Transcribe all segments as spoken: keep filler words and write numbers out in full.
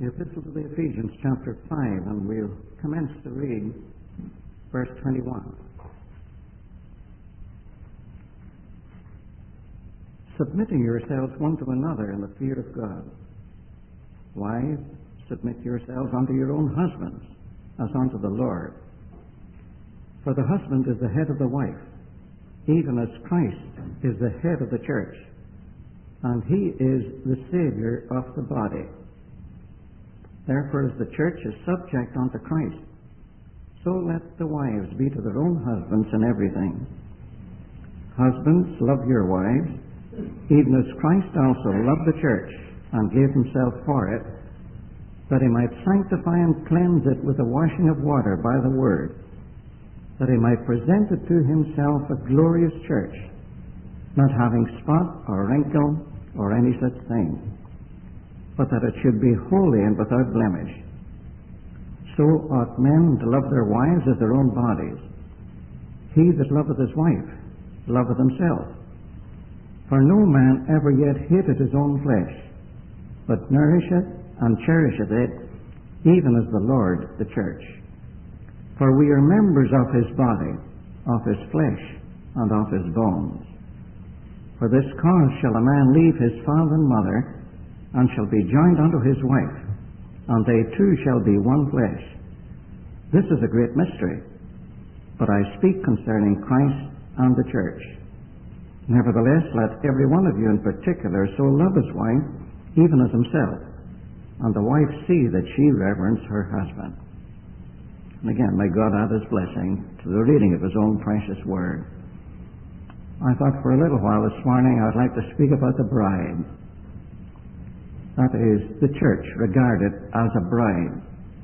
The Epistle to the Ephesians, chapter five, and we'll commence to read verse twenty-one. Submitting yourselves one to another in the fear of God. Wives, submit yourselves unto your own husbands, as unto the Lord. For the husband is the head of the wife, even as Christ is the head of the church, and he is the Savior of the body. Therefore, as the church is subject unto Christ, so let the wives be to their own husbands in everything. Husbands, love your wives, even as Christ also loved the church and gave himself for it, that he might sanctify and cleanse it with the washing of water by the word, that he might present it to himself a glorious church, not having spot or wrinkle or any such thing, but that it should be holy and without blemish. So ought men to love their wives as their own bodies. He that loveth his wife loveth himself. For no man ever yet hated his own flesh, but nourisheth and cherisheth it, even as the Lord the church. For we are members of his body, of his flesh, and of his bones. For this cause shall a man leave his father and mother, and shall be joined unto his wife, and they two shall be one flesh. This is a great mystery, but I speak concerning Christ and the church. Nevertheless, let every one of you in particular so love his wife, even as himself, and the wife see that she reverence her husband. And again, may God add his blessing to the reading of his own precious word. I thought for a little while this morning I'd like to speak about the bride. That is, the church regarded as a bride.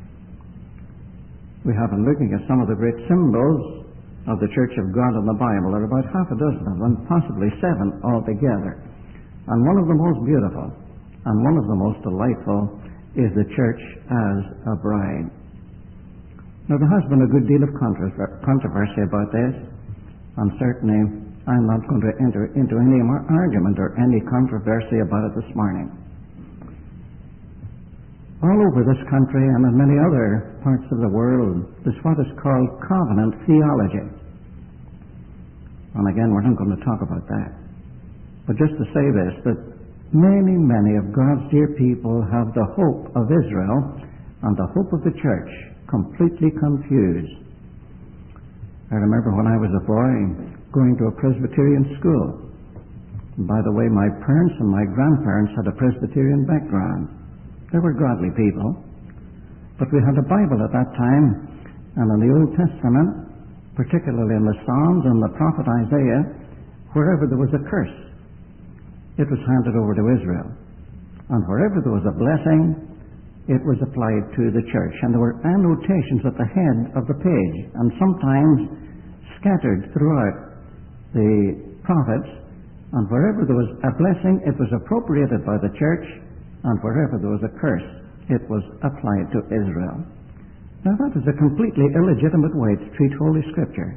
We have been looking at some of the great symbols of the Church of God in the Bible. There are about half a dozen of them, possibly seven altogether. And one of the most beautiful and one of the most delightful is the church as a bride. Now, there has been a good deal of controversy about this, and certainly I'm not going to enter into any more argument or any controversy about it this morning. All over this country and in many other parts of the world is what is called covenant theology. And again, we're not going to talk about that. But just to say this, that many, many of God's dear people have the hope of Israel and the hope of the church completely confused. I remember when I was a boy going to a Presbyterian school. And by the way, my parents and my grandparents had a Presbyterian background. They were godly people. But we had a Bible at that time, and in the Old Testament, particularly in the Psalms and the prophet Isaiah, wherever there was a curse, it was handed over to Israel. And wherever there was a blessing, it was applied to the church. And there were annotations at the head of the page, and sometimes scattered throughout the prophets. And wherever there was a blessing, it was appropriated by the church, and wherever there was a curse, it was applied to Israel. Now that is a completely illegitimate way to treat Holy Scripture.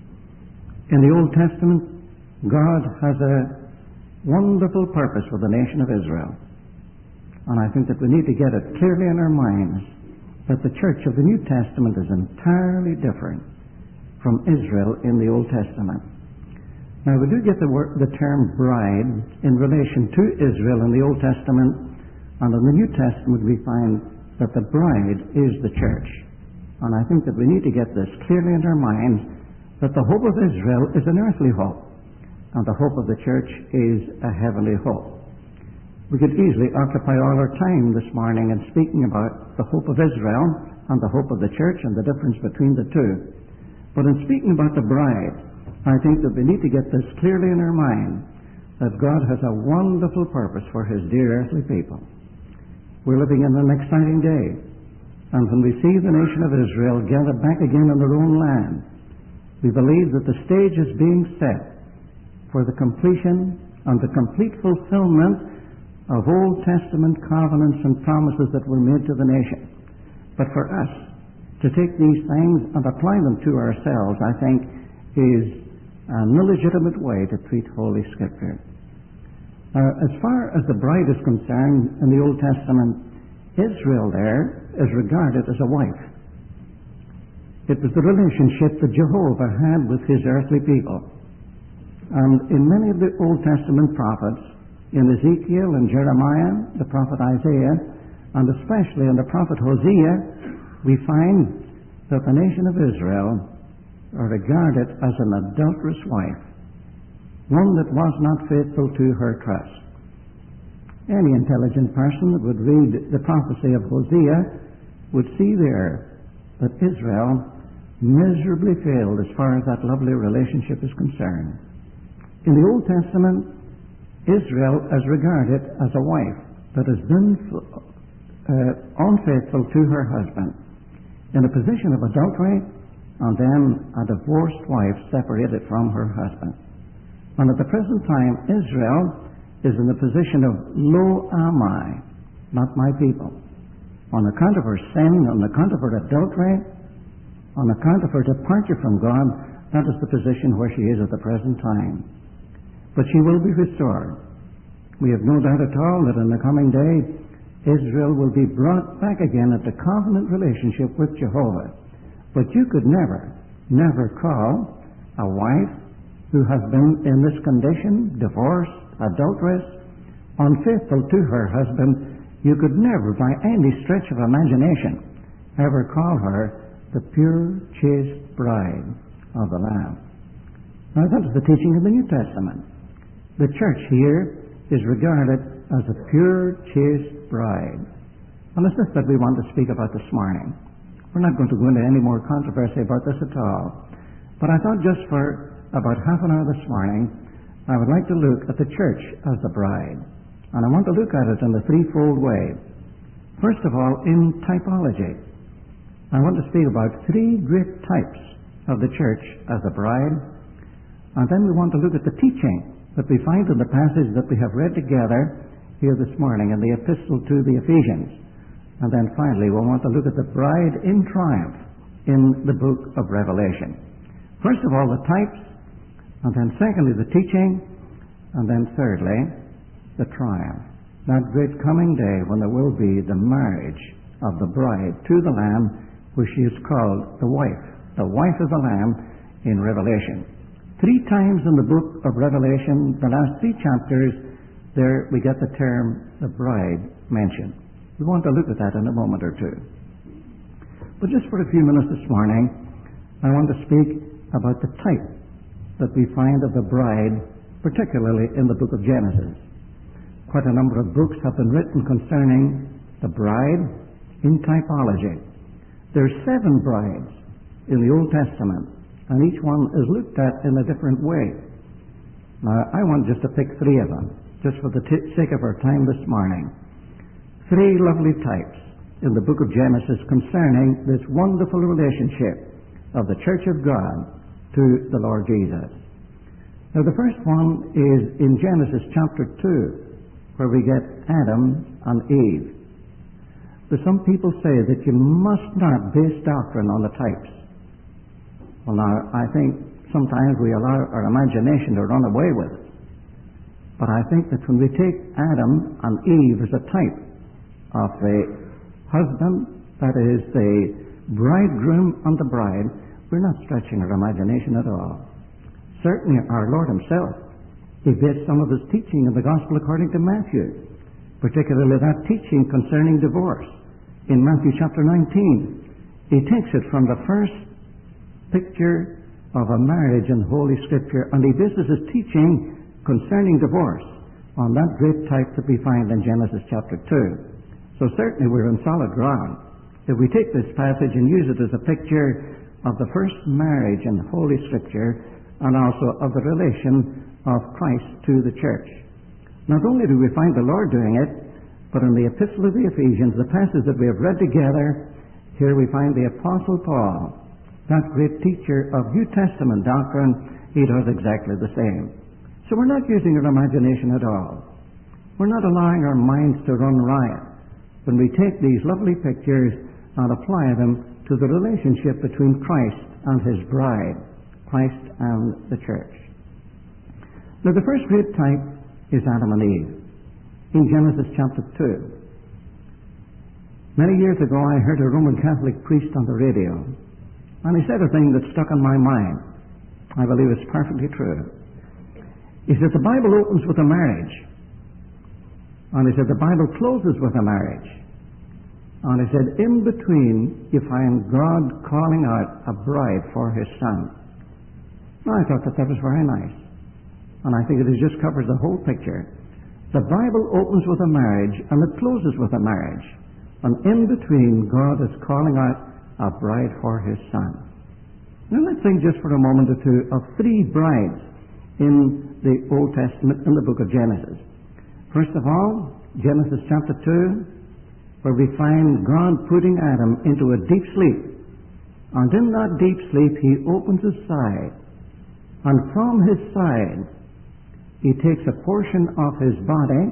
In the Old Testament, God has a wonderful purpose for the nation of Israel. And I think that we need to get it clearly in our minds that the church of the New Testament is entirely different from Israel in the Old Testament. Now we do get the, word, the term bride in relation to Israel in the Old Testament, and in the New Testament we find that the bride is the church. And I think that we need to get this clearly in our minds, that the hope of Israel is an earthly hope, and the hope of the church is a heavenly hope. We could easily occupy all our time this morning in speaking about the hope of Israel and the hope of the church and the difference between the two. But in speaking about the bride, I think that we need to get this clearly in our mind, that God has a wonderful purpose for his dear earthly people. We're living in an exciting day. And when we see the nation of Israel gathered back again in their own land, we believe that the stage is being set for the completion and the complete fulfillment of Old Testament covenants and promises that were made to the nation. But for us to take these things and apply them to ourselves, I think, is an illegitimate way to treat Holy Scripture. Uh, as far as the bride is concerned in the Old Testament, Israel there is regarded as a wife. It was the relationship that Jehovah had with his earthly people. And in many of the Old Testament prophets, in Ezekiel and Jeremiah, the prophet Isaiah, and especially in the prophet Hosea, we find that the nation of Israel are regarded as an adulterous wife, one that was not faithful to her trust. Any intelligent person that would read the prophecy of Hosea would see there that Israel miserably failed as far as that lovely relationship is concerned. In the Old Testament, Israel is regarded as a wife that has been uh, unfaithful to her husband, in a position of adultery, and then a divorced wife separated from her husband. And at the present time, Israel is in the position of lo am I, not my people. On account of her sin, on account of her adultery, on account of her departure from God, that is the position where she is at the present time. But she will be restored. We have no doubt at all that in the coming day, Israel will be brought back again into covenant relationship with Jehovah. But you could never, never call a wife who has been in this condition, divorced, adulterous, unfaithful to her husband, you could never, by any stretch of imagination, ever call her the pure, chaste bride of the Lamb. Now that is the teaching of the New Testament. The church here is regarded as a pure, chaste bride. And it's this that we want to speak about this morning. We're not going to go into any more controversy about this at all. But I thought just for about half an hour this morning, I would like to look at the church as the bride. And I want to look at it in a threefold way. First of all, in typology. I want to speak about three great types of the church as a bride. And then we want to look at the teaching that we find in the passage that we have read together here this morning in the epistle to the Ephesians. And then finally we'll want to look at the bride in triumph in the book of Revelation. First of all, the types, and then secondly, the teaching, and then thirdly, the triumph. That great coming day when there will be the marriage of the bride to the Lamb, where she is called the wife, the wife of the Lamb in Revelation. Three times in the book of Revelation, the last three chapters, there we get the term the bride mentioned. We want to look at that in a moment or two. But just for a few minutes this morning, I want to speak about the type that we find of the bride, particularly in the book of Genesis. Quite a number of books have been written concerning the bride in typology. There are seven brides in the Old Testament, and each one is looked at in a different way. Now, I want just to pick three of them, just for the t- sake of our time this morning. Three lovely types in the book of Genesis concerning this wonderful relationship of the Church of God to the Lord Jesus. Now, the first one is in Genesis chapter two, where we get Adam and Eve. But some people say that you must not base doctrine on the types. Well, now, I think sometimes we allow our imagination to run away with it. But I think that when we take Adam and Eve as a type of the husband, that is the bridegroom and the bride, we're not stretching our imagination at all. Certainly our Lord himself, he based some of his teaching in the Gospel according to Matthew, particularly that teaching concerning divorce. In Matthew chapter nineteen, he takes it from the first picture of a marriage in Holy Scripture, and he bases his teaching concerning divorce on that great type that we find in Genesis chapter two. So certainly we're on solid ground if we take this passage and use it as a picture of the first marriage in Holy Scripture, and also of the relation of Christ to the church. Not only do we find the Lord doing it, but in the Epistle of the Ephesians, the passage that we have read together, here we find the Apostle Paul, that great teacher of New Testament doctrine, he does exactly the same. So we're not using our imagination at all. We're not allowing our minds to run riot when we take these lovely pictures and apply them to the relationship between Christ and his bride, Christ and the church. Now, the first great type is Adam and Eve in Genesis chapter two. Many years ago, I heard a Roman Catholic priest on the radio, and he said a thing that stuck in my mind. I believe it's perfectly true. He said the Bible opens with a marriage, and he said the Bible closes with a marriage, and he said in between you find God calling out a bride for His Son. Now, I thought that that was very nice, and I think it just covers the whole picture. The Bible opens with a marriage, and it closes with a marriage. And in between, God is calling out a bride for His Son. Now let's think just for a moment or two of three brides in the Old Testament, in the book of Genesis. First of all, Genesis chapter two, where we find God putting Adam into a deep sleep. And in that deep sleep, He opens His side. And from His side, He takes a portion of His body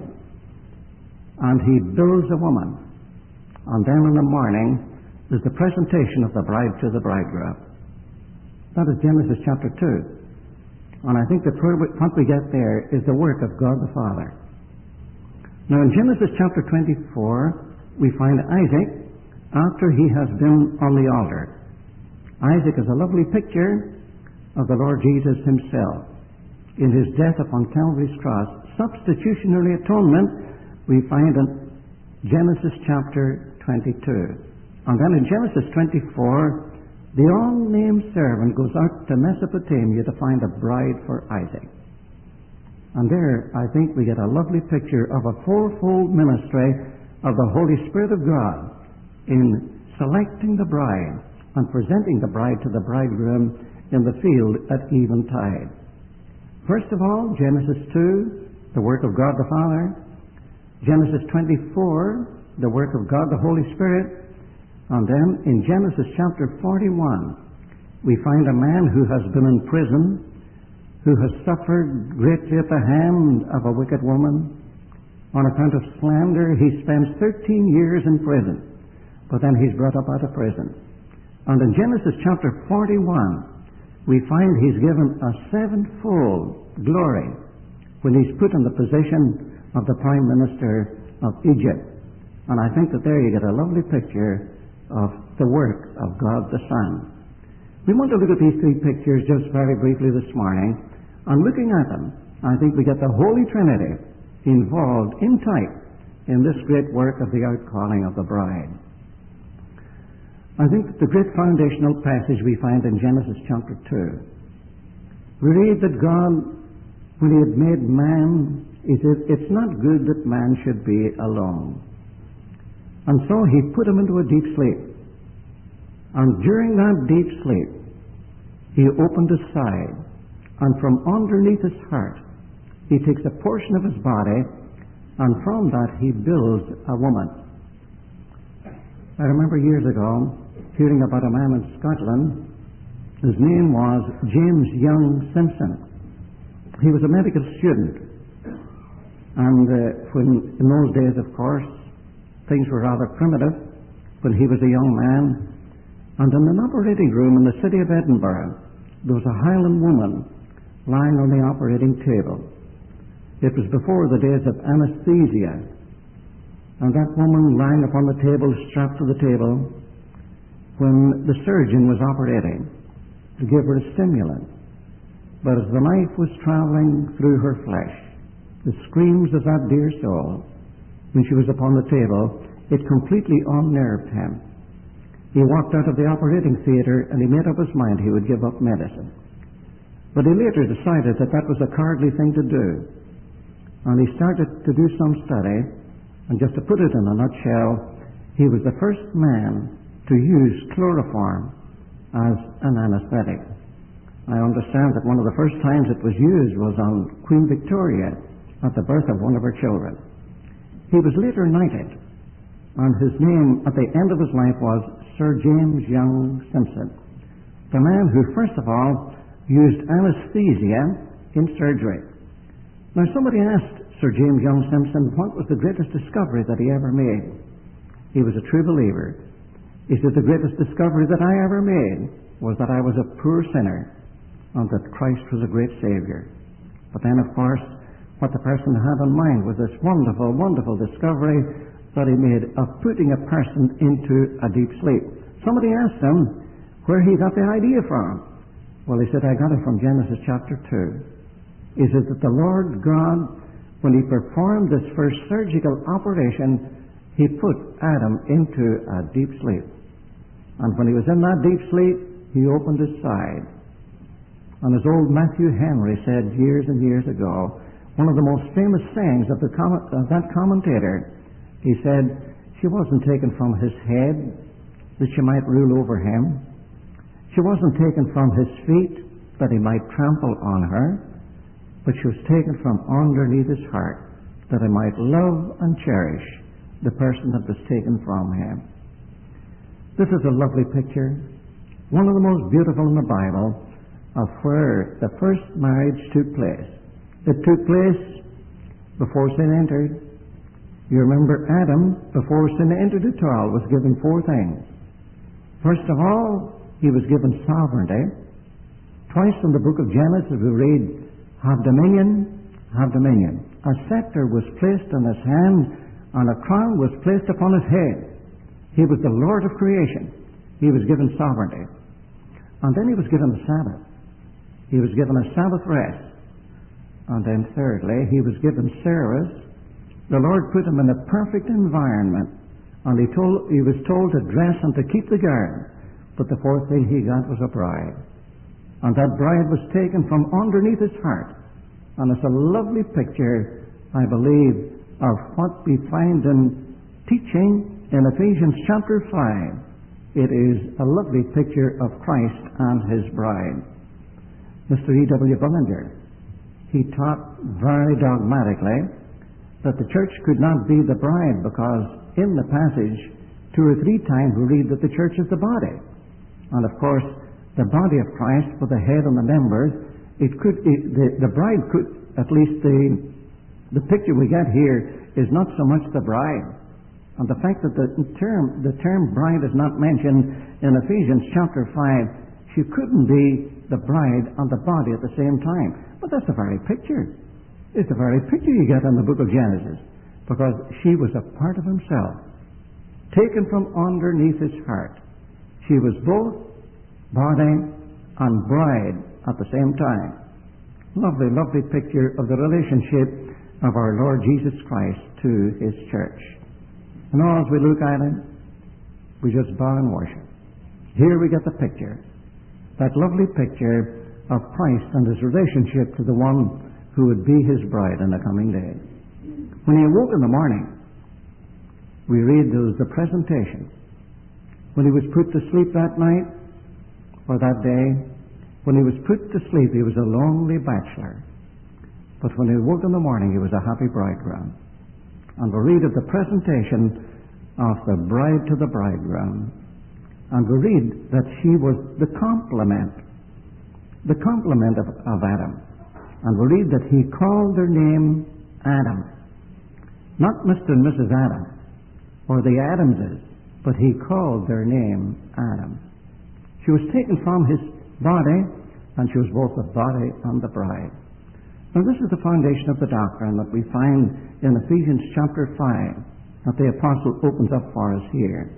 and He builds a woman. And then in the morning is the presentation of the bride to the bridegroom. That is Genesis chapter two. And I think that what we get there is the work of God the Father. Now in Genesis chapter twenty-four, we find Isaac after he has been on the altar. Isaac is a lovely picture of the Lord Jesus Himself. In His death upon Calvary's cross, substitutionary atonement, we find in Genesis chapter twenty-two. And then in Genesis twenty-four, the unnamed servant goes out to Mesopotamia to find a bride for Isaac. And there, I think, we get a lovely picture of a fourfold ministry of the Holy Spirit of God in selecting the bride and presenting the bride to the bridegroom in the field at eventide. First of all, Genesis two, the work of God the Father. Genesis twenty-four, the work of God the Holy Spirit. And then in Genesis chapter forty-one, we find a man who has been in prison, who has suffered greatly at the hand of a wicked woman. On account of slander, he spends thirteen years in prison, but then he's brought up out of prison. And in Genesis chapter forty-one, we find he's given a sevenfold glory when he's put in the position of the Prime Minister of Egypt. And I think that there you get a lovely picture of the work of God the Son. We want to look at these three pictures just very briefly this morning, and looking at them, I think we get the Holy Trinity involved in type in this great work of the outcalling of the bride. I think that the great foundational passage we find in Genesis chapter two, we read that God, when He had made man, He said, it's not good that man should be alone. And so He put him into a deep sleep. And during that deep sleep, He opened His side, and from underneath His heart, He takes a portion of His body, and from that He builds a woman. I remember years ago hearing about a man in Scotland. His name was James Young Simpson. He was a medical student. And uh, when, in those days, of course, things were rather primitive when he was a young man. And in an operating room in the city of Edinburgh, there was a Highland woman lying on the operating table. It was before the days of anesthesia. And that woman lying upon the table, strapped to the table, when the surgeon was operating to give her a stimulant. But as the knife was traveling through her flesh, the screams of that dear soul, when she was upon the table, it completely unnerved him. He walked out of the operating theatre and he made up his mind he would give up medicine. But he later decided that that was a cowardly thing to do. And he started to do some study, and just to put it in a nutshell, he was the first man to use chloroform as an anesthetic. I understand that one of the first times it was used was on Queen Victoria at the birth of one of her children. He was later knighted, and his name at the end of his life was Sir James Young Simpson, the man who first of all used anesthesia in surgery. Now somebody asked Sir James Young Simpson what was the greatest discovery that he ever made. He was a true believer. He said, the greatest discovery that I ever made was that I was a poor sinner and that Christ was a great Savior. But then, of course, what the person had in mind was this wonderful, wonderful discovery that he made of putting a person into a deep sleep. Somebody asked him where he got the idea from. Well, he said, I got it from Genesis chapter two. He said that the Lord God, when he performed this first surgical operation, he put Adam into a deep sleep. And when he was in that deep sleep, he opened his side. And as old Matthew Henry said years and years ago, one of the most famous sayings of, the com- of that commentator, he said, she wasn't taken from his head that she might rule over him. She wasn't taken from his feet that he might trample on her, but she was taken from underneath his heart that he might love and cherish the person that was taken from him. This is a lovely picture, one of the most beautiful in the Bible, of where the first marriage took place. It took place before sin entered. You remember Adam, before sin entered at all, was given four things. First of all, he was given sovereignty. Twice in the book of Genesis we read, have dominion, have dominion. A scepter was placed in his hand, and a crown was placed upon his head. He was the Lord of creation. He was given sovereignty. And then he was given the Sabbath. He was given a Sabbath rest. And then thirdly, he was given service. The Lord put him in a perfect environment, and he, told, he was told to dress and to keep the garden. But the fourth thing he got was a bride. And that bride was taken from underneath his heart. And it's a lovely picture, I believe, of what we find in teaching in Ephesians chapter five. It is a lovely picture of Christ and his bride. Mister E W Bullinger, he taught very dogmatically that the church could not be the bride because in the passage two or three times we read that the church is the body. And of course, the body of Christ with the head and the members, it could, it, the, the bride could, at least the, the picture we get here is not so much the bride. And the fact that the term, the term bride is not mentioned in Ephesians chapter five, she couldn't be the bride and the body at the same time. But that's the very picture. It's the very picture you get in the book of Genesis. Because she was a part of himself, taken from underneath his heart. She was both body and bride at the same time. Lovely, lovely picture of the relationship of our Lord Jesus Christ to his church. And all as we look at it, we just bow and worship. Here we get the picture, that lovely picture of Christ and his relationship to the one who would be his bride in the coming days. When he awoke in the morning, we read there was the presentation. When he was put to sleep that night, or that day, when he was put to sleep, he was a lonely bachelor. But when he woke in the morning, he was a happy bridegroom. And we read of the presentation of the bride to the bridegroom. And we read that she was the complement, the complement of, of Adam. And we read that he called their name Adam. Not Mister and Missus Adam, or the Adamses, but he called their name Adam. She was taken from his body, and she was both the body and the bride. Now this is the foundation of the doctrine that we find in Ephesians chapter five, that the apostle opens up for us here.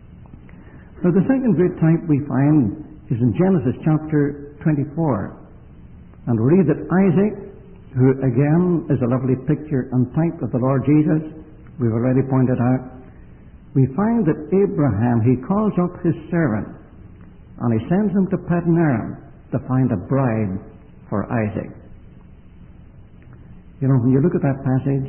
Now the second great type we find is in Genesis chapter twenty-four. And we read that Isaac, who again is a lovely picture and type of the Lord Jesus, we've already pointed out, we find that Abraham, he calls up his servant, and he sends him to Paddan Aram to find a bride for Isaac. You know, when you look at that passage,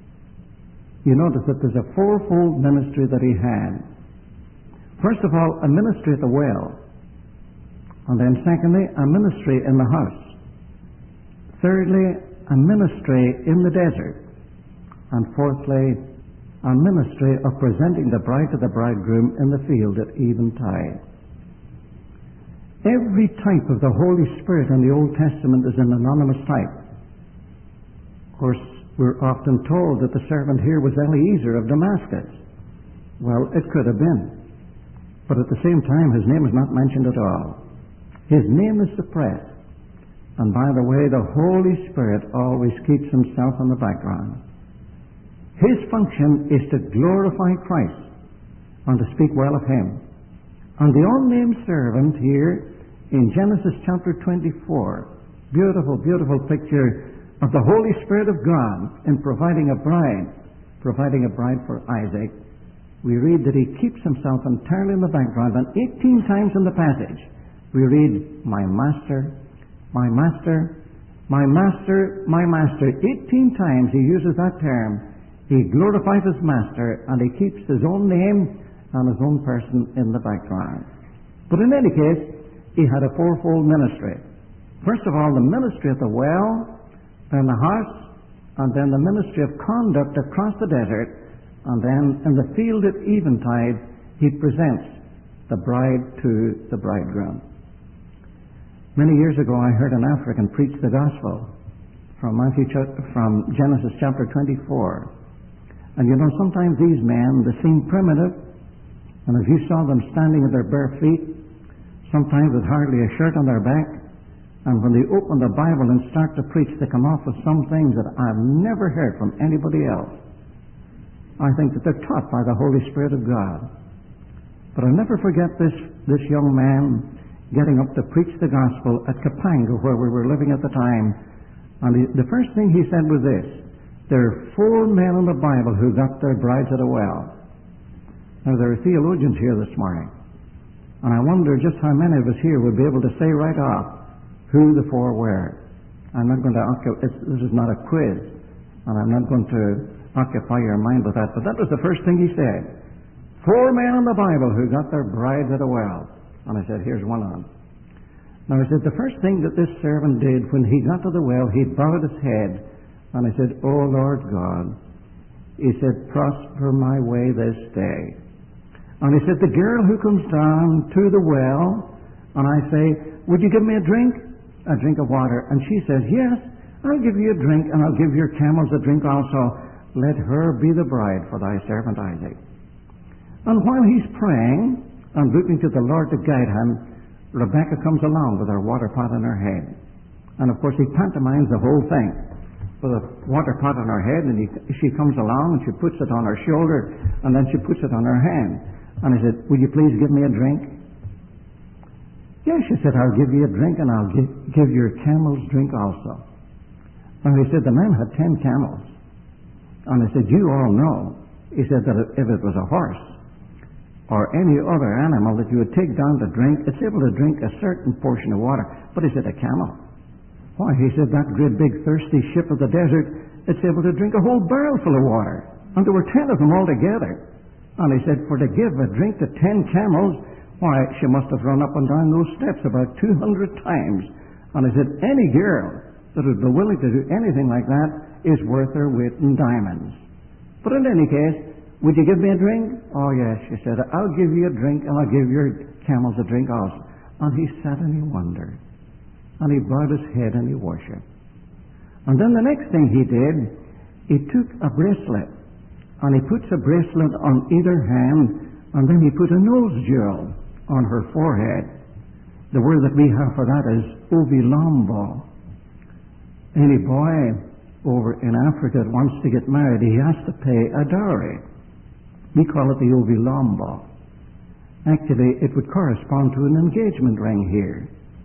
you notice that there's a fourfold ministry that he had. First of all, a ministry at the well. And then secondly, a ministry in the house. Thirdly, a ministry in the desert. And fourthly, a ministry of presenting the bride to the bridegroom in the field at eventide. Every type of the Holy Spirit in the Old Testament is an anonymous type. Of course, we're often told that the servant here was Eliezer of Damascus. Well, it could have been. But at the same time, his name is not mentioned at all. His name is suppressed. And by the way, the Holy Spirit always keeps himself in the background. His function is to glorify Christ and to speak well of Him. And the unnamed servant here in Genesis chapter twenty-four, beautiful, beautiful picture of the Holy Spirit of God in providing a bride, providing a bride for Isaac. We read that he keeps himself entirely in the background, and eighteen times in the passage we read, my master, my master, my master, my master. eighteen times he uses that term. He glorifies his master, and he keeps his own name and his own person in the background. But in any case, he had a fourfold ministry. First of all, the ministry at the well, then the house, and then the ministry of conduct across the desert, and then in the field at eventide, he presents the bride to the bridegroom. Many years ago, I heard an African preach the gospel from Matthew, from Genesis chapter twenty-four. And you know, sometimes these men, they seem primitive, and if you saw them standing at their bare feet, sometimes with hardly a shirt on their back, and when they open the Bible and start to preach, they come off with some things that I've never heard from anybody else. I think that they're taught by the Holy Spirit of God. But I'll never forget this, this young man getting up to preach the gospel at Kapanga, where we were living at the time. And he, the first thing he said was this: there are four men in the Bible who got their brides at a well. Now, there are theologians here this morning, and I wonder just how many of us here would be able to say right off who the four were. I'm not going to occupy, this is not a quiz, and I'm not going to occupy your mind with that, but that was the first thing he said. Four men in the Bible who got their brides at a well. And I said, here's one of them. Now, he said, the first thing that this servant did when he got to the well, he bowed his head, and he said, oh, Lord God, he said, prosper my way this day. And he said, the girl who comes down to the well, and I say, would you give me a drink? A drink of water. And she says, yes, I'll give you a drink, and I'll give your camels a drink also. Let her be the bride for thy servant Isaac. And while he's praying and looking to the Lord to guide him, Rebecca comes along with her water pot in her head. And of course he pantomimes the whole thing with a water pot on her head, and he, she comes along and she puts it on her shoulder, and then she puts it on her hand. And he said, will you please give me a drink? Yes, she said, I'll give you a drink, and I'll give, give your camels drink also. And he said, the man had ten camels. And he said, you all know, he said, that if it was a horse or any other animal that you would take down to drink, it's able to drink a certain portion of water. But he said, a camel. Why, he said, that great big thirsty ship of the desert, it's able to drink a whole barrel full of water. And there were ten of them all together. And he said, for to give a drink to ten camels, why, she must have run up and down those steps about two hundred times. And he said, any girl that would be willing to do anything like that is worth her weight in diamonds. But in any case, would you give me a drink? Oh, yes, she said, I'll give you a drink, and I'll give your camels a drink also. And he sat and he wondered. And he bowed his head and he worshipped. And then the next thing he did, he took a bracelet, and he puts a bracelet on either hand, and then he put a nose jewel on her forehead. The word that we have for that is ovilombo. Any boy over in Africa that wants to get married, he has to pay a dowry. We call it the ovilombo. Actually, it would correspond to an engagement ring here.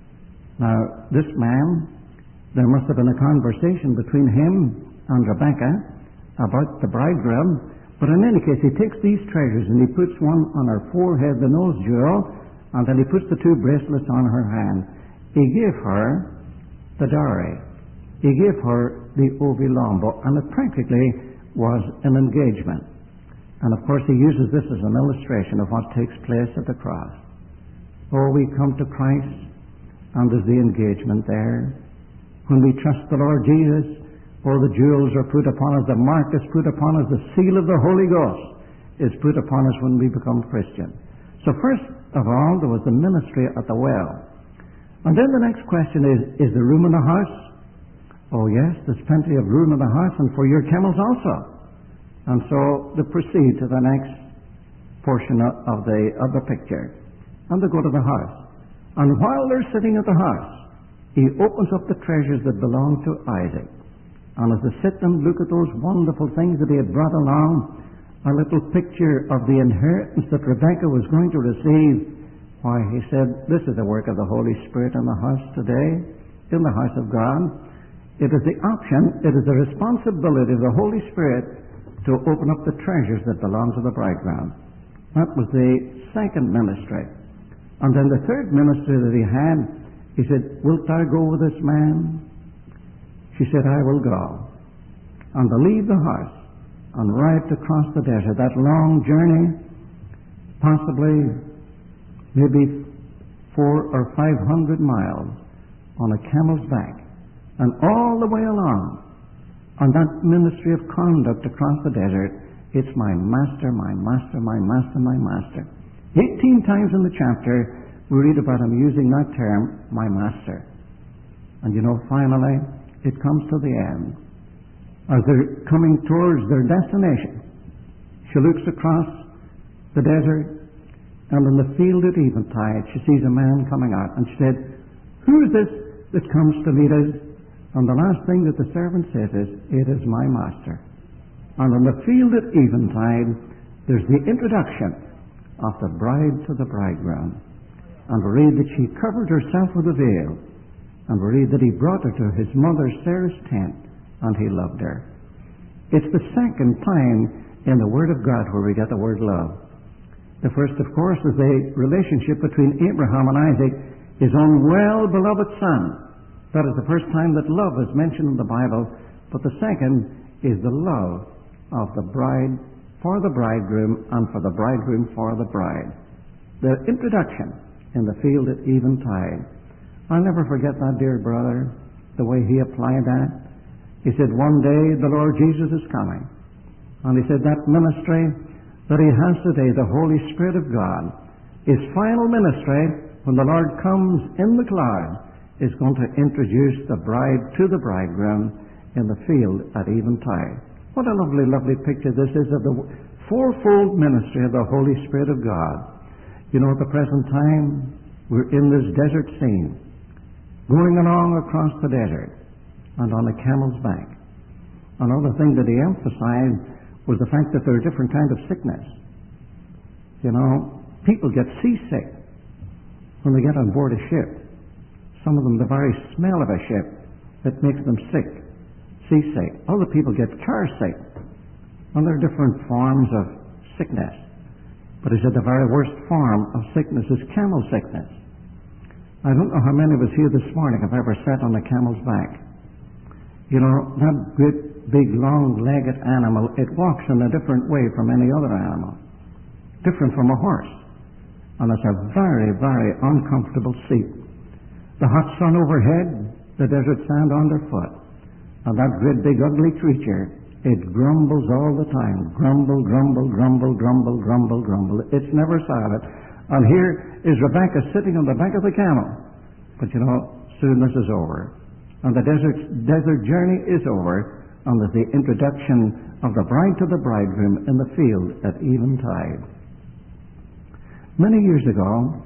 Now, this man, there must have been a conversation between him and Rebecca about the bridegroom. But in any case, he takes these treasures and he puts one on her forehead, the nose jewel, and then he puts the two bracelets on her hand. He gave her the dowry. He gave her the ovilombo, and it practically was an engagement. And of course, he uses this as an illustration of what takes place at the cross. Oh, we come to Christ, and there's the engagement there. When we trust the Lord Jesus, oh, the jewels are put upon us, the mark is put upon us, the seal of the Holy Ghost is put upon us when we become Christian. So first of all, there was the ministry at the well. And then the next question is, is there room in the house? Oh yes, there's plenty of room in the house, and for your camels also. And so they proceed to the next portion of the, of the picture. And they go to the house. And while they're sitting at the house, he opens up the treasures that belong to Isaac. And as they sit and look at those wonderful things that he had brought along, a little picture of the inheritance that Rebekah was going to receive, why, he said, this is the work of the Holy Spirit in the house today, in the house of God. It is the option, it is the responsibility of the Holy Spirit to open up the treasures that belong to the bridegroom. That was the second ministry. And then the third ministry that he had, he said, wilt thou go with this man? She said, I will go. And to leave the house and ride across the desert, that long journey, possibly maybe four or five hundred miles on a camel's back, and all the way along on that ministry of conduct across the desert, it's my master, my master, my master, my master. Eighteen times in the chapter we read about him using that term, my master. And you know, finally, it comes to the end. As they're coming towards their destination, she looks across the desert, and in the field at eventide, she sees a man coming out, and she said, who is this that comes to meet us? And the last thing that the servant says is, it is my master. And in the field at eventide, there's the introduction of the bride to the bridegroom. And we read that she covered herself with a veil, and we read that he brought her to his mother Sarah's tent, and he loved her. It's the second time in the Word of God where we get the word love. The first, of course, is the relationship between Abraham and Isaac, his own well-beloved son. That is the first time that love is mentioned in the Bible. But the second is the love of the bride for the bridegroom and for the bridegroom for the bride. The introduction in the field at eventide. I'll never forget that, dear brother, the way he applied that. He said, one day the Lord Jesus is coming. And he said that ministry that he has today, the Holy Spirit of God, his final ministry, when the Lord comes in the cloud, is going to introduce the bride to the bridegroom in the field at eventide. What a lovely, lovely picture this is of the fourfold ministry of the Holy Spirit of God. You know, at the present time, we're in this desert scene, going along across the desert and on a camel's back. Another thing that he emphasized was the fact that there are different kinds of sickness. You know, people get seasick when they get on board a ship. Some of them, the very smell of a ship that makes them sick, seasick. Other people get car sick. And there are different forms of sickness. But he said the very worst form of sickness is camel sickness. I don't know how many of us here this morning have ever sat on a camel's back. You know, that great, big, long-legged animal, it walks in a different way from any other animal. Different from a horse. And it's a very, very uncomfortable seat. The hot sun overhead, the desert sand underfoot. And that great, big, ugly creature, it grumbles all the time. Grumble, grumble, grumble, grumble, grumble, grumble. It's never silent. And here is Rebekah sitting on the back of the camel. But you know, soon this is over. And the desert, desert journey is over. And there's the introduction of the bride to the bridegroom in the field at eventide. Many years ago,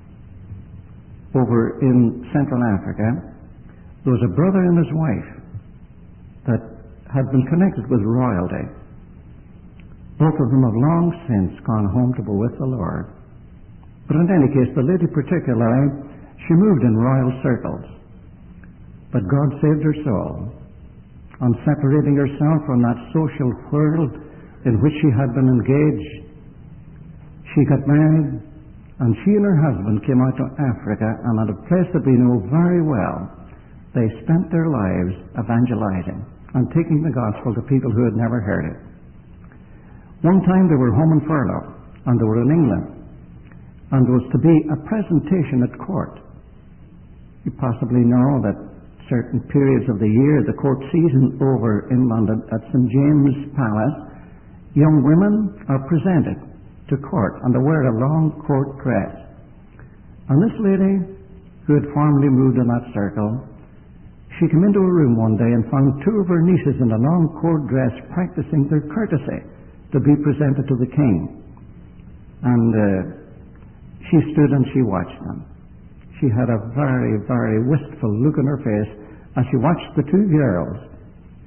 over in Central Africa, there was a brother and his wife that had been connected with royalty. Both of them have long since gone home to be with the Lord. But in any case, the lady particularly, she moved in royal circles. But God saved her soul. On separating herself from that social world in which she had been engaged, she got married, and she and her husband came out to Africa, and at a place that we know very well, they spent their lives evangelizing and taking the gospel to people who had never heard it. One time they were home in furlough, and they were in England, and there was to be a presentation at court. You possibly know that certain periods of the year, the court season over in London at Saint James's Palace, young women are presented to court, and they wear a long court dress. And this lady, who had formerly moved in that circle, she came into a room one day and found two of her nieces in a long court dress practicing their courtesy to be presented to the king. And uh, she stood and she watched them. She had a very, very wistful look on her face as she watched the two girls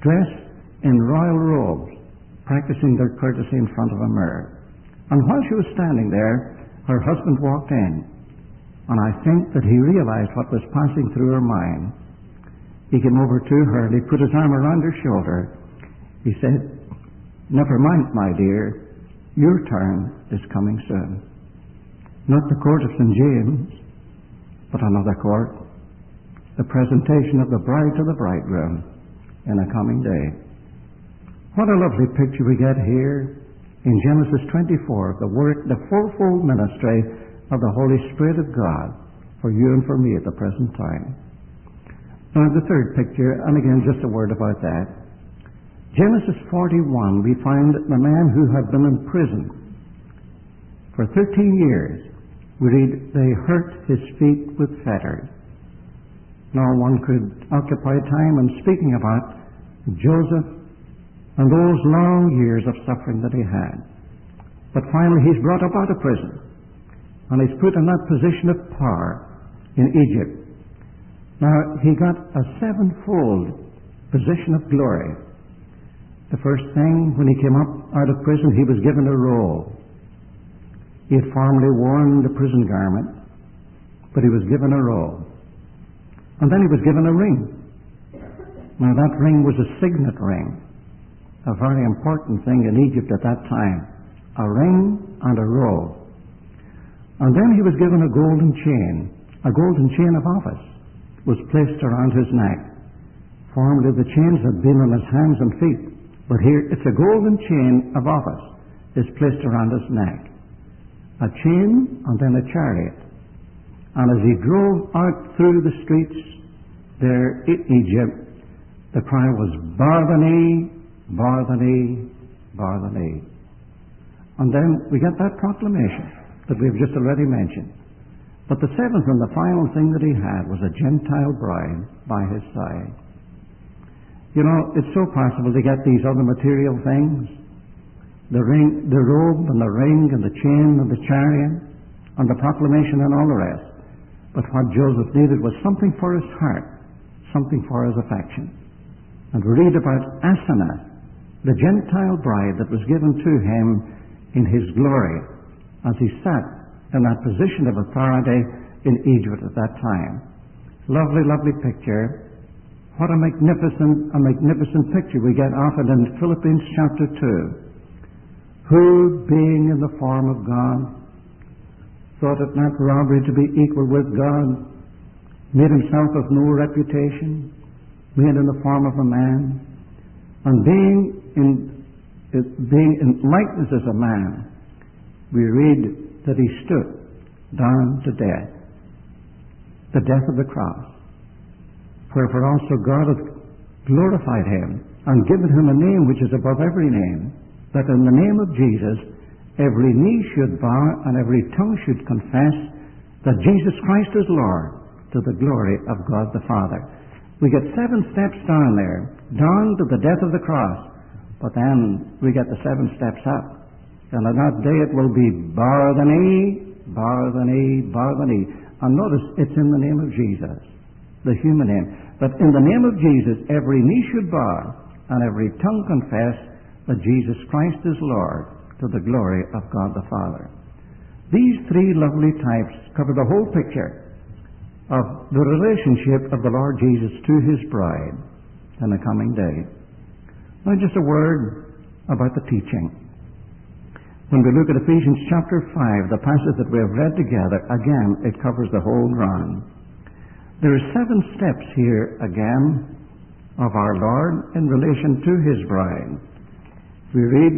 dressed in royal robes, practicing their courtesy in front of a mirror. And while she was standing there, her husband walked in. And I think that he realized what was passing through her mind. He came over to her and he put his arm around her shoulder. He said, "Never mind, my dear, your turn is coming soon." Not the court of Saint James, but another court. The presentation of the bride to the bridegroom in a coming day. What a lovely picture we get here in Genesis twenty-four, the work, the fourfold ministry of the Holy Spirit of God for you and for me at the present time. Now the third picture, and again just a word about that. Genesis forty-one, we find the man who had been in prison for thirteen years. We read, they hurt his feet with fetters. Now one could occupy time in speaking about Joseph and those long years of suffering that he had. But finally he's brought up out of prison. And he's put in that position of power in Egypt. Now, he got a sevenfold position of glory. The first thing, when he came up out of prison, he was given a robe. He had formerly worn the prison garment, but he was given a robe. And then he was given a ring. Now, that ring was a signet ring, a very important thing in Egypt at that time. A ring and a robe. And then he was given a golden chain. A golden chain of office was placed around his neck. Formerly the chains had been on his hands and feet, but here it's a golden chain of office is placed around his neck. A chain and then a chariot. And as he drove out through the streets there in Egypt, the cry was, "Bar the knee, bar the knee, bar the knee." And then we get that proclamation that we've just already mentioned. But the seventh and the final thing that he had was a Gentile bride by his side. You know, it's so possible to get these other material things, the ring, the robe and the ring and the chain and the chariot and the proclamation and all the rest. But what Joseph needed was something for his heart, something for his affection. And we read about Asenath, the Gentile bride that was given to him in his glory, as he sat in that position of authority in Egypt at that time. Lovely, lovely picture. What a magnificent, a magnificent picture we get often in Philippians chapter two. Who, being in the form of God, thought it not robbery to be equal with God, made himself of no reputation, made in the form of a man, and being in, being in likeness as a man, we read that he stood down to death, the death of the cross. Wherefore also God hath glorified him and given him a name which is above every name, that in the name of Jesus every knee should bow and every tongue should confess that Jesus Christ is Lord, to the glory of God the Father. We get seven steps down there, down to the death of the cross, but then we get the seven steps up. And on that day it will be bar the knee, bar the knee, bar the knee. And notice it's in the name of Jesus, the human name. But in the name of Jesus, every knee should bow and every tongue confess that Jesus Christ is Lord, to the glory of God the Father. These three lovely types cover the whole picture of the relationship of the Lord Jesus to his bride in the coming day. Now just a word about the teaching. When we look at Ephesians chapter five, the passage that we have read together, again, it covers the whole ground. There are seven steps here, again, of our Lord in relation to his bride. We read,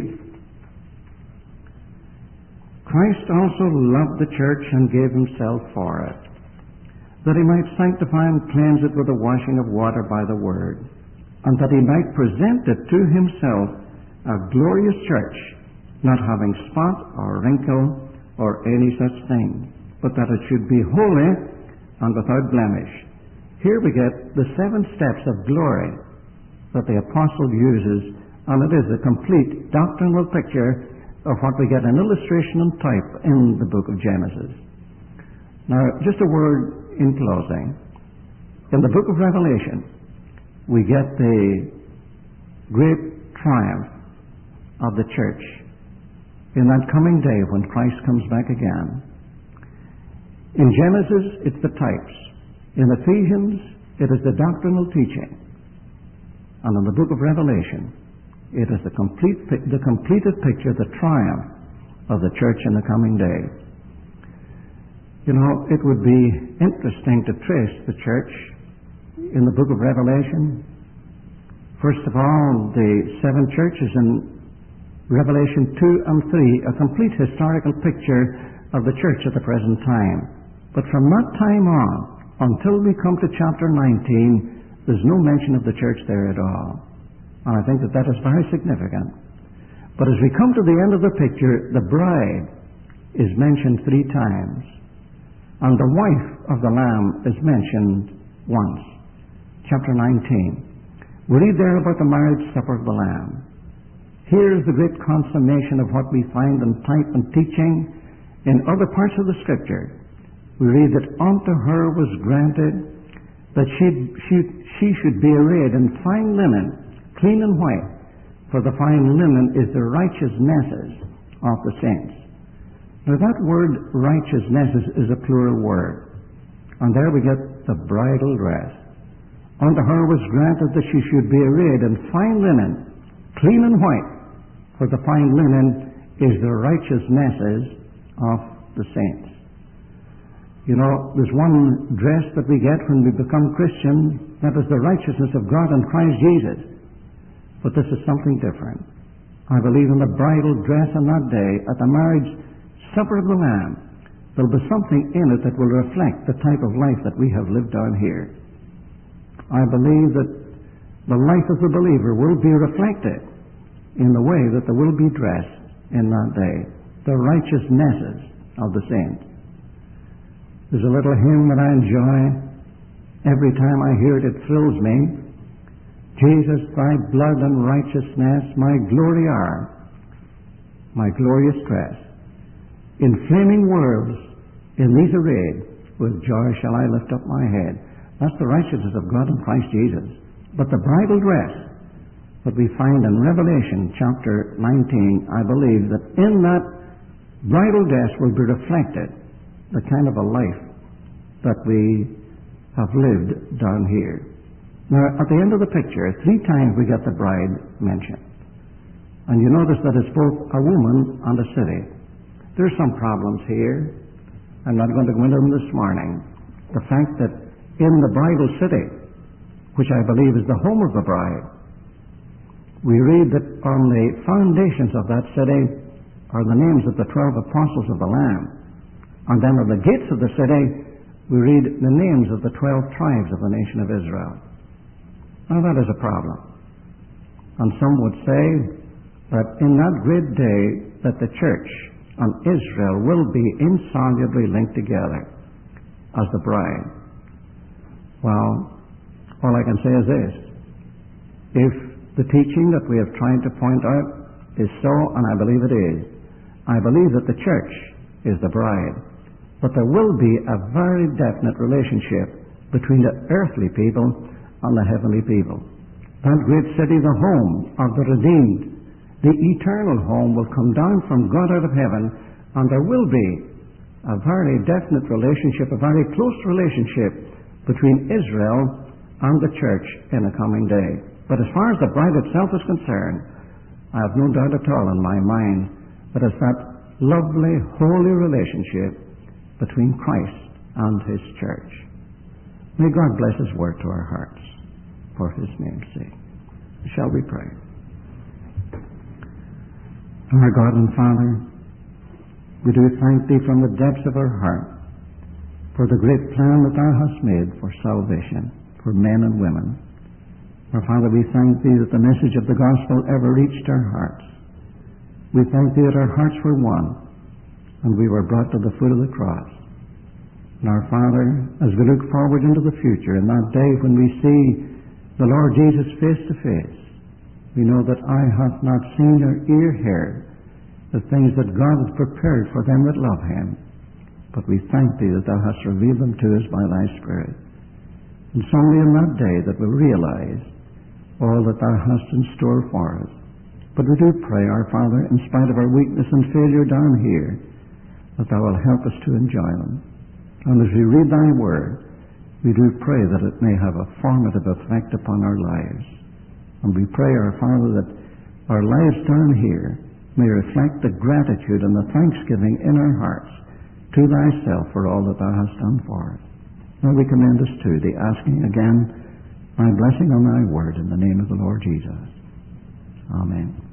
Christ also loved the church and gave himself for it, that he might sanctify and cleanse it with the washing of water by the word, and that he might present it to himself a glorious church, not having spot or wrinkle or any such thing, but that it should be holy and without blemish. Here we get the seven steps of glory that the apostle uses, and it is a complete doctrinal picture of what we get an illustration and type in the book of Genesis. Now, just a word in closing. In the book of Revelation, we get the great triumph of the church in that coming day when Christ comes back again. In Genesis, it's the types. In Ephesians, it is the doctrinal teaching. And in the book of Revelation, it is the complete, the completed picture, the triumph of the church in the coming day. You know, it would be interesting to trace the church in the book of Revelation. First of all, the seven churches in Revelation two and three, a complete historical picture of the church at the present time. But from that time on, until we come to chapter nineteen, there's no mention of the church there at all. And I think that that is very significant. But as we come to the end of the picture, the bride is mentioned three times. And the wife of the Lamb is mentioned once. Chapter nineteen. We read there about the marriage supper of the Lamb. Here is the great consummation of what we find in type and teaching in other parts of the Scripture. We read that unto her was granted that she, she, she should be arrayed in fine linen, clean and white, for the fine linen is the righteousnesses of the saints. Now that word righteousnesses is a plural word. And there we get the bridal dress. Unto her was granted that she should be arrayed in fine linen, clean and white, for the fine linen is the righteousnesses of the saints. You know, there's one dress that we get when we become Christians, that is the righteousness of God in Christ Jesus. But this is something different. I believe in the bridal dress on that day, at the marriage supper of the Lamb, there'll be something in it that will reflect the type of life that we have lived down here. I believe that the life of the believer will be reflected in the way that they will be dressed in that day, the righteousnesses of the saints. There's a little hymn that I enjoy. Every time I hear it, it thrills me. Jesus, thy blood and righteousness, my glory are, my glorious dress. In flaming worlds, in these arrayed, with joy shall I lift up my head. That's the righteousness of God in Christ Jesus. But the bridal dress that we find in Revelation chapter nineteen, I believe that in that bridal dress will be reflected the kind of a life that we have lived down here. Now, at the end of the picture, three times we get the bride mentioned. And you notice that it's both a woman and a city. There's some problems here. I'm not going to go into them this morning. The fact that in the bridal city, which I believe is the home of the bride, we read that on the foundations of that city are the names of the twelve apostles of the Lamb. And then on the gates of the city, we read the names of the twelve tribes of the nation of Israel. Now that is a problem. And some would say that in that great day that the church and Israel will be insolubly linked together as the bride. Well, all I can say is this. If the teaching that we have tried to point out is so, and I believe it is, I believe that the church is the bride. But there will be a very definite relationship between the earthly people and the heavenly people. That great city, the home of the redeemed, the eternal home, will come down from God out of heaven, and there will be a very definite relationship, a very close relationship between Israel and the church in the coming day. But as far as the bride itself is concerned, I have no doubt at all in my mind that it's that lovely, holy relationship between Christ and His church. May God bless His word to our hearts for His name's sake. Shall we pray? Our God and Father, we do thank Thee from the depths of our heart for the great plan that Thou hast made for salvation for men and women. Our Father, we thank Thee that the message of the gospel ever reached our hearts. We thank Thee that our hearts were one, and we were brought to the foot of the cross. And our Father, as we look forward into the future, in that day when we see the Lord Jesus face to face, we know that eye hath not seen or ear heard the things that God has prepared for them that love Him. But we thank Thee that Thou hast revealed them to us by Thy Spirit. And it's only in that day that we'll realize all that thou hast in store for us. But we do pray, our Father, in spite of our weakness and failure down here, that thou wilt help us to enjoy them. And as we read thy word, we do pray that it may have a formative effect upon our lives. And we pray, our Father, that our lives down here may reflect the gratitude and the thanksgiving in our hearts to thyself for all that thou hast done for us. Now we commend us to thee, asking again thy blessing on thy word in the name of the Lord Jesus. Amen.